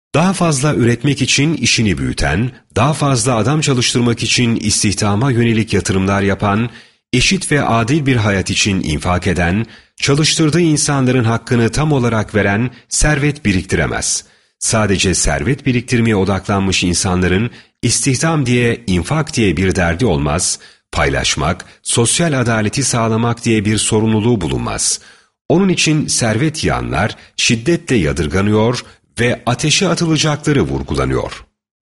Daha fazla üretmek için işini büyüten, daha fazla adam çalıştırmak için istihdama yönelik yatırımlar yapan, eşit ve adil bir hayat için infak eden, çalıştırdığı insanların hakkını tam olarak veren servet biriktiremez. Sadece servet biriktirmeye odaklanmış insanların istihdam diye, infak diye bir derdi olmaz, paylaşmak, sosyal adaleti sağlamak diye bir sorumluluğu bulunmaz. Onun için servet yığanlar şiddetle yadırganıyor ve ateşe atılacakları vurgulanıyor.